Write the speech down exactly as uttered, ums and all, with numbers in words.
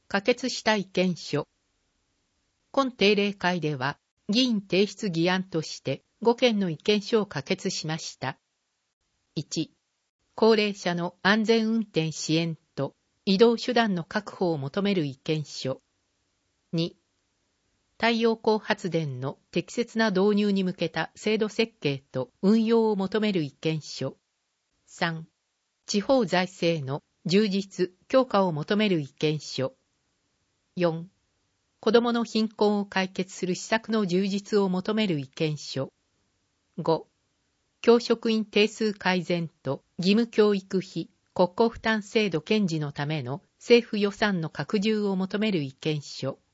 可決した意見書。今定例会では、議員提出議案としてごけんの意見書を可決しました。いち、高齢者の安全運転支援と移動手段の確保を求める意見書。に、太陽光発電の適切な導入に向けた制度設計と運用を求める意見書。さん、地方財政の充実・強化を求める意見書。よん、子どもの貧困を解決する施策の充実を求める意見書。ご、教職員定数改善と義務教育費国庫負担制度堅持のための政府予算の拡充を求める意見書。